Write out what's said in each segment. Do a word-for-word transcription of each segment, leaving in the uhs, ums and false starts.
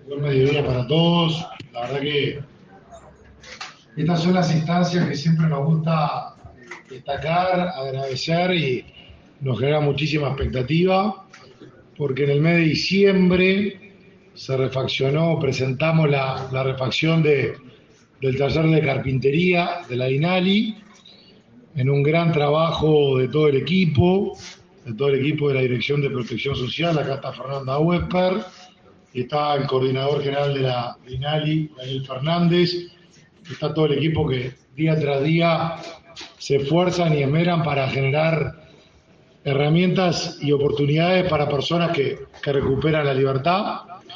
Buen mediodía para todos. La verdad que estas son las instancias que siempre nos gusta destacar, agradecer y nos genera muchísima expectativa, porque en el mes de diciembre se refaccionó, presentamos la, la refacción de, del taller de carpintería de la INALI, en un gran trabajo de todo el equipo, de todo el equipo de la Dirección de Protección Social. Acá está Fernanda Wesper, y está el coordinador general de la INALI, Daniel Fernández. Está todo el equipo que día tras día se esfuerzan y esmeran para generar herramientas y oportunidades para personas que, que recuperan la libertad.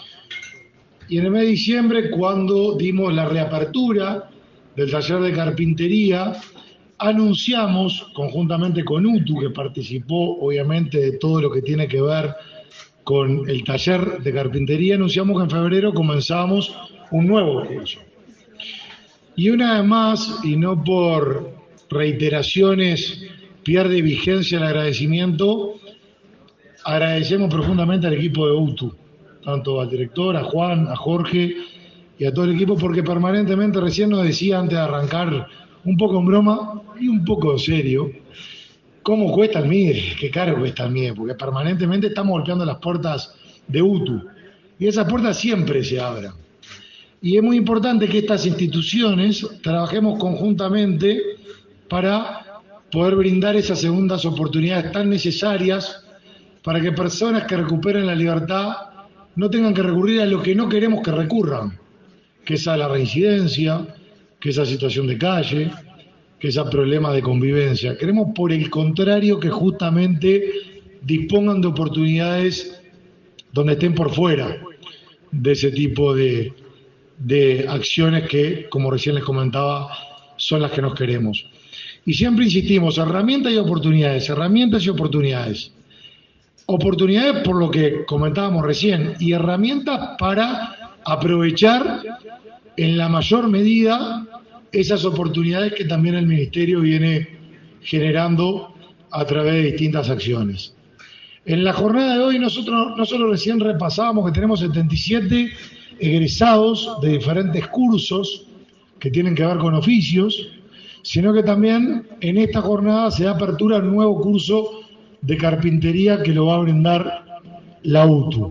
Y en el mes de diciembre, cuando dimos la reapertura del taller de carpintería, anunciamos, conjuntamente con U T U, que participó obviamente de todo lo que tiene que ver con el taller de carpintería, anunciamos que en febrero comenzamos un nuevo curso. Y una vez más, y no por reiteraciones pierde vigencia el agradecimiento, agradecemos profundamente al equipo de U T U, tanto al director, a Juan, a Jorge y a todo el equipo, porque permanentemente, recién nos decía antes de arrancar, un poco en broma y un poco en serio, ¿cómo cuesta el M I D E? ¿Qué caro cuesta el M I D E? Porque permanentemente estamos golpeando las puertas de U T U y esas puertas siempre se abran. Y es muy importante que estas instituciones trabajemos conjuntamente para poder brindar esas segundas oportunidades tan necesarias para que personas que recuperen la libertad no tengan que recurrir a lo que no queremos que recurran, que es a la reincidencia, que es a situación de calle, que es a problemas de convivencia. Queremos, por el contrario, que justamente dispongan de oportunidades donde estén por fuera de ese tipo de, de acciones que, como recién les comentaba, son las que nos queremos. Y siempre insistimos, herramientas y oportunidades, herramientas y oportunidades. Oportunidades por lo que comentábamos recién y herramientas para aprovechar en la mayor medida esas oportunidades que también el Ministerio viene generando a través de distintas acciones. En la jornada de hoy nosotros no solo recién repasábamos que tenemos setenta y siete egresados de diferentes cursos que tienen que ver con oficios, sino que también en esta jornada se da apertura a un nuevo curso de carpintería que lo va a brindar la U T U.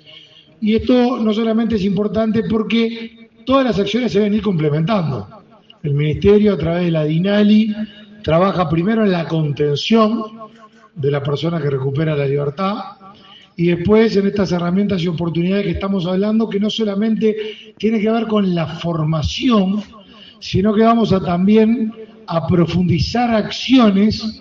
Y esto no solamente es importante porque todas las acciones se deben ir complementando. El Ministerio, a través de la DINALI, trabaja primero en la contención de la persona que recupera la libertad y después en estas herramientas y oportunidades que estamos hablando, que no solamente tiene que ver con la formación, sino que vamos a también a profundizar acciones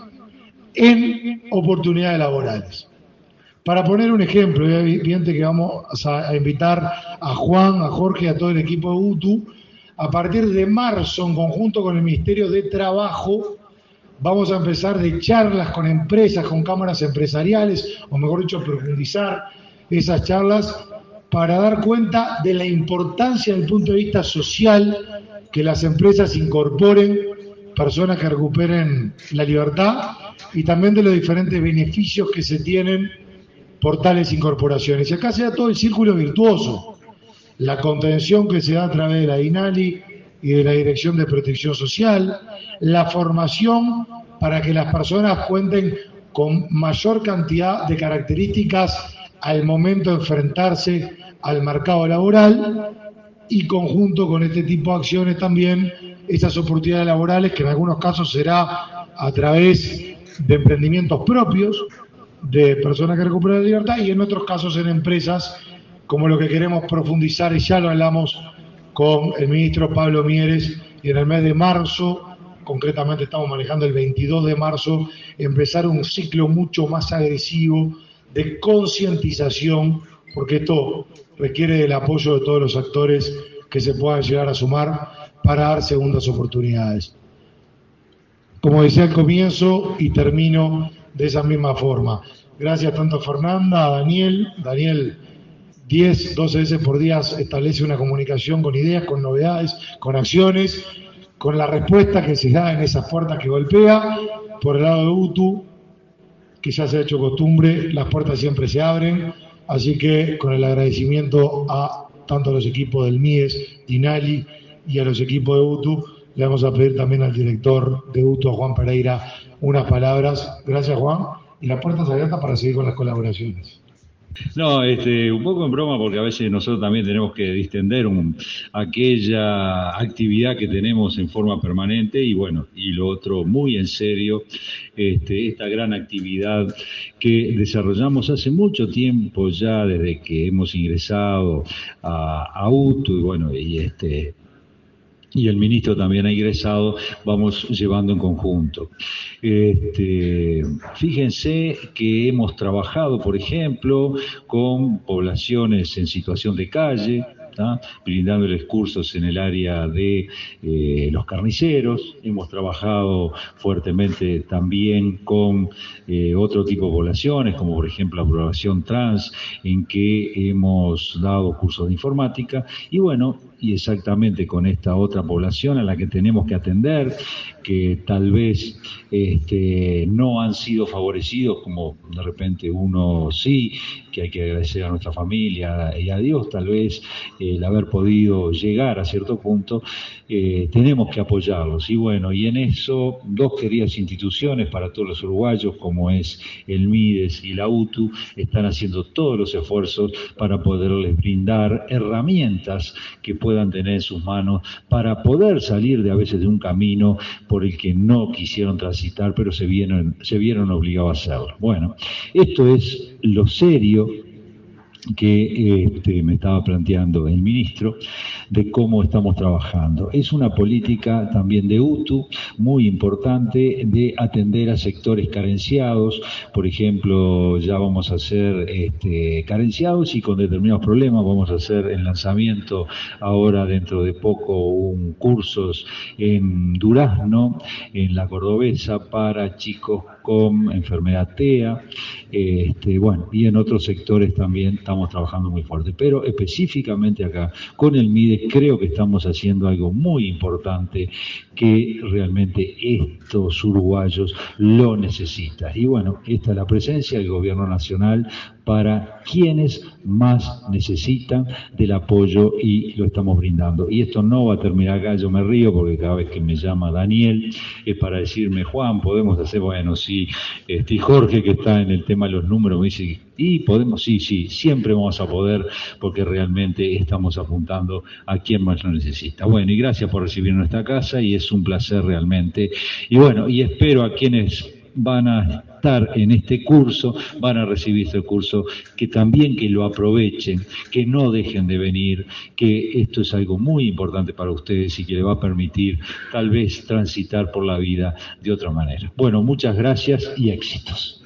en oportunidades laborales. Para poner un ejemplo, es evidente que vamos a invitar a Juan, a Jorge y a todo el equipo de U T U. A partir de marzo, en conjunto con el Ministerio de Trabajo, vamos a empezar de charlas con empresas, con cámaras empresariales, o mejor dicho, profundizar esas charlas para dar cuenta de la importancia desde el punto de vista social que las empresas incorporen personas que recuperen la libertad y también de los diferentes beneficios que se tienen por tales incorporaciones. Y acá se da todo el círculo virtuoso. La contención que se da a través de la DINALI y de la Dirección de Protección Social, la formación para que las personas cuenten con mayor cantidad de características al momento de enfrentarse al mercado laboral y conjunto con este tipo de acciones también esas oportunidades laborales que en algunos casos será a través de emprendimientos propios de personas que recuperan la libertad y en otros casos en empresas como lo que queremos profundizar, y ya lo hablamos con el ministro Pablo Mieres, y en el mes de marzo, concretamente estamos manejando el veintidós de marzo, empezar un ciclo mucho más agresivo de concientización, porque esto requiere del apoyo de todos los actores que se puedan llegar a sumar para dar segundas oportunidades. Como decía al comienzo, y termino de esa misma forma. Gracias tanto a Fernanda, a Daniel, Daniel, diez, doce veces por día establece una comunicación con ideas, con novedades, con acciones, con la respuesta que se da en esas puertas que golpea. Por el lado de U T U, que ya se ha hecho costumbre, las puertas siempre se abren, así que con el agradecimiento a tanto a los equipos del M I E S, INALI y a los equipos de U T U. Le vamos a pedir también al director de U T U, a Juan Pereira, unas palabras. Gracias, Juan. Y la puerta está abierta para seguir con las colaboraciones. No, este, un poco en broma, porque a veces nosotros también tenemos que distender un, aquella actividad que tenemos en forma permanente y bueno, y lo otro muy en serio, este, esta gran actividad que desarrollamos hace mucho tiempo ya, desde que hemos ingresado a, a U T U y bueno, y este... y el ministro también ha ingresado, vamos llevando en conjunto. Este, fíjense que hemos trabajado, por ejemplo, con poblaciones en situación de calle, ¿tá? Brindándoles cursos en el área de eh, los carniceros. Hemos trabajado fuertemente también con eh, otro tipo de poblaciones, como por ejemplo la población trans, en que hemos dado cursos de informática. Y bueno, y exactamente con esta otra población a la que tenemos que atender, que tal vez este, no han sido favorecidos, como de repente uno sí, que hay que agradecer a nuestra familia y a Dios tal vez eh, el haber podido llegar a cierto punto, eh, tenemos que apoyarlos. Y bueno, y en eso dos queridas instituciones para todos los uruguayos, como es el M I D E S y la U T U, están haciendo todos los esfuerzos para poderles brindar herramientas que puedan tener en sus manos para poder salir de a veces de un camino por el que no quisieron transitar, pero se vieron, se vieron obligados a hacerlo. Bueno, esto es lo serio que este, me estaba planteando el ministro de cómo estamos trabajando. Es una política también de U T U muy importante de atender a sectores carenciados. Por ejemplo, ya vamos a hacer este, carenciados y con determinados problemas. Vamos a hacer el lanzamiento ahora dentro de poco un cursos en Durazno, en la Cordobesa, para chicos con enfermedad T E A, este, bueno, y en otros sectores también estamos trabajando muy fuerte, pero específicamente acá con el M I D E S creo que estamos haciendo algo muy importante que realmente estos uruguayos lo necesitan. Y bueno, esta es la presencia del gobierno nacional para quienes más necesitan del apoyo y lo estamos brindando. Y esto no va a terminar acá, yo me río porque cada vez que me llama Daniel es para decirme, Juan, podemos hacer, bueno, sí, este, y Jorge que está en el tema de los números me dice, y podemos, sí, sí, siempre vamos a poder porque realmente estamos apuntando a quien más lo necesita. Bueno, y gracias por recibirnos en esta casa y es un placer realmente. Y bueno, y espero a quienes van a estar en este curso, van a recibir este curso, que también que lo aprovechen, que no dejen de venir, que esto es algo muy importante para ustedes y que les va a permitir tal vez transitar por la vida de otra manera. Bueno, muchas gracias y éxitos.